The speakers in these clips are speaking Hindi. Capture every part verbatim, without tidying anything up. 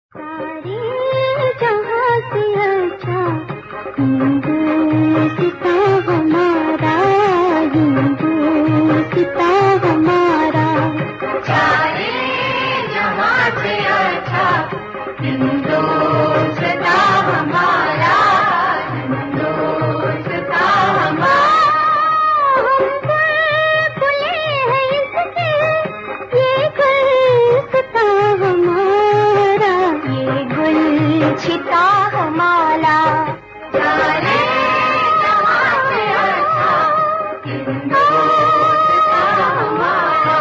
सारे जहाँ से अच्छा हिंदुस्ता हमारा, हिंदुस्ता हमारा। सारे जहाँ से अच्छा हिंदुस्ता हमारा, हिंदुस्ता हमारा। हम बुलबुलें हैं इसके, ये गुलसिता हमारा, ये गुलसिता हमारा। सारे जहाँ से अच्छा हिंदुस्ता हमारा।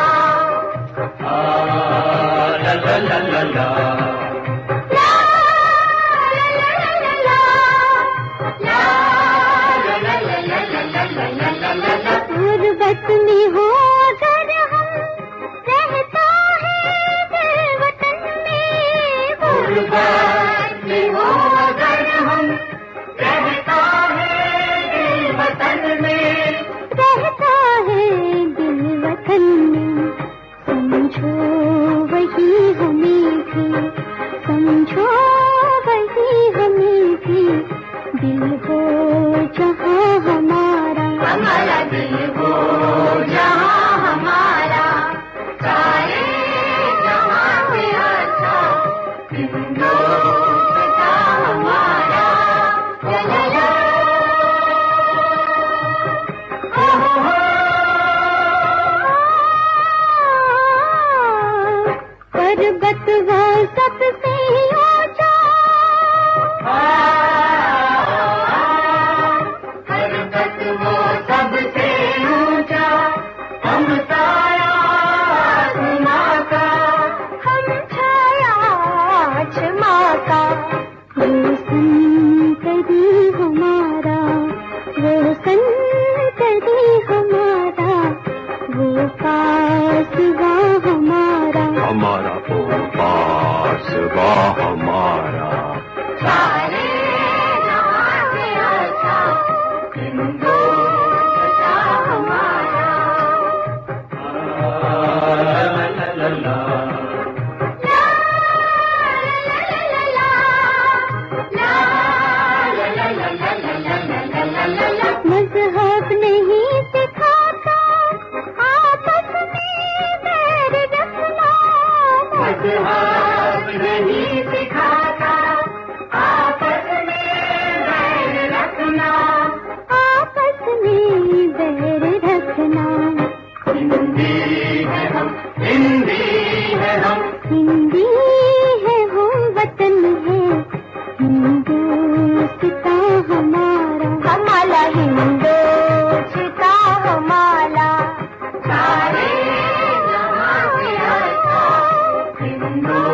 ला ला ला ला ला गुर्बत में हो अगर हम, रहता है दिल वतन में। गुर्बत में हो अगर हम, रहता है दिल वतन में। रहता है दिल वतन में, समझो वही हमें भी, समझो वही हमें भी। दिल हो जहाँ हमारा, हमारा दिल हो जहाँ हमारा। सारे जहाँ से अच्छा हिंदुस्ता हमारा। ला ला ला हो हो हो। पर्वत वो सबसे ऊंचा, पर्वत वो सबसे ऊंचा। हम साया आसमां का, हम छाया आसमां का। वो संतरी हमारा, वो संतरी हमारा, वो पासवा हमारा। हमारा ओ पासवा हमारा। सारे जहाँ से अच्छा हिंदुस्ता हमारा। ला ला ला ला मज़हब नहीं सिखाता आपस में बैर रखना, मज़हब नहीं सिखाता आपस में बैर रखना। आपस में बैर रखना। हिंदी है हम, हिंदी है हम, हिंदी है हम, वतन है हिंदुस्ता हमारा, हमारा हिंदुस्ता हमारा। सारे जहाँ से अच्छा हिंदुस्ता